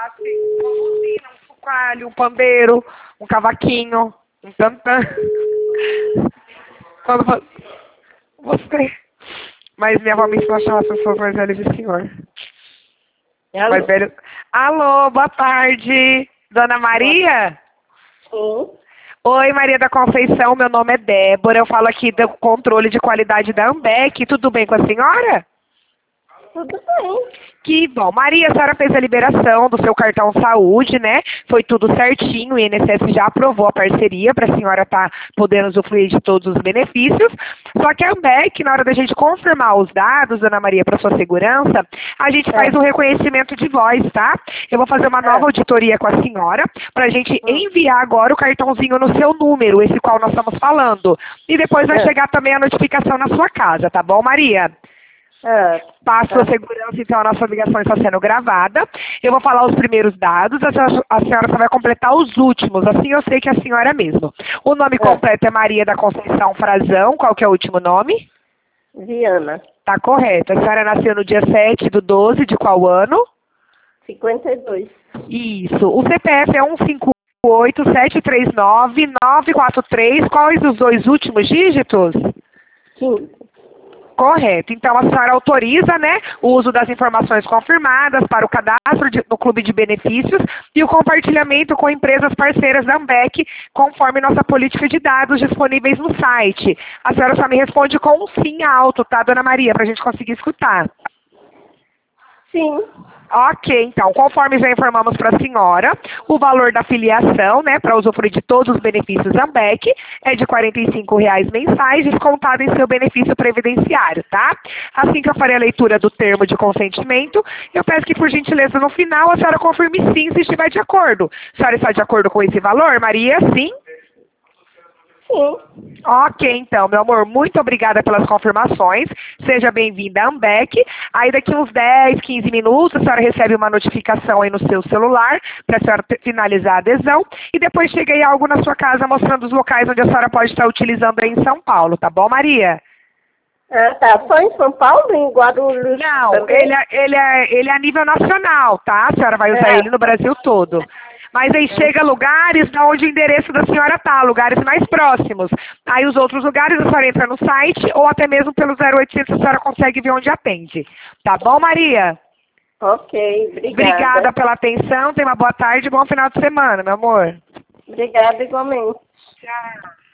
assim, uma buzina, um chocalho, um pandeiro, um cavaquinho, um tantã. Quando você... Mas minha avó me ensinou a chamar as pessoas mais velhas de senhor. Alô? Mais velho... Alô, boa tarde. Dona Maria? Sim. Oi, Maria da Conceição, meu nome é Débora. Eu falo aqui do controle de qualidade da Ambec. Tudo bem com a senhora? Tudo bem. Que bom. Maria, a senhora fez a liberação do seu cartão saúde, né? Foi tudo certinho, o INSS já aprovou a parceria para a senhora estar podendo usufruir de todos os benefícios. Só que a Ambec, na hora da gente confirmar os dados, Dona Maria, para sua segurança, a gente faz um reconhecimento de voz, tá? Eu vou fazer uma nova auditoria com a senhora para a gente enviar agora o cartãozinho no seu número, esse qual nós estamos falando. E depois vai chegar também a notificação na sua casa, tá bom, Maria? Para a sua segurança, então, a nossa ligação está sendo gravada. Eu vou falar os primeiros dados, a senhora só vai completar os últimos, assim eu sei que é a senhora mesmo. O nome completo é Maria da Conceição Frazão, qual que é o último nome? Viana. Tá correto. A senhora nasceu no dia 7/12, de qual ano? 52. Isso. O CPF é 158-739-943. Quais os dois últimos dígitos? 5. Correto. Então, a senhora autoriza, né, o uso das informações confirmadas para o cadastro no clube de benefícios e o compartilhamento com empresas parceiras da Ambec, conforme nossa política de dados disponíveis no site. A senhora só me responde com um sim alto, tá, Dona Maria, para a gente conseguir escutar. Sim. Ok, então, conforme já informamos para a senhora, o valor da filiação, né, para usufruir de todos os benefícios Ambec, é de R$ 45,00 mensais, descontado em seu benefício previdenciário, tá? Assim que eu farei a leitura do termo de consentimento, eu peço que, por gentileza, no final, a senhora confirme sim, se estiver de acordo. A senhora está de acordo com esse valor, Maria? Sim? Sim. Ok, então, meu amor, muito obrigada pelas confirmações. Seja bem-vinda à Ambec. Aí daqui uns 10, 15 minutos, a senhora recebe uma notificação aí no seu celular para a senhora finalizar a adesão. E depois chega aí algo na sua casa mostrando os locais onde a senhora pode estar utilizando aí em São Paulo, tá bom, Maria? Tá. Só em São Paulo, em Guarulhos? Não, também? ele é a nível nacional, tá? A senhora vai usar ele no Brasil todo. Mas aí chega lugares onde o endereço da senhora tá, lugares mais próximos. Aí os outros lugares a senhora entra no site ou até mesmo pelo 0800 a senhora consegue ver onde atende. Tá bom, Maria? Ok, obrigada. Obrigada pela atenção, tenha uma boa tarde e bom final de semana, meu amor. Obrigada igualmente. Tchau.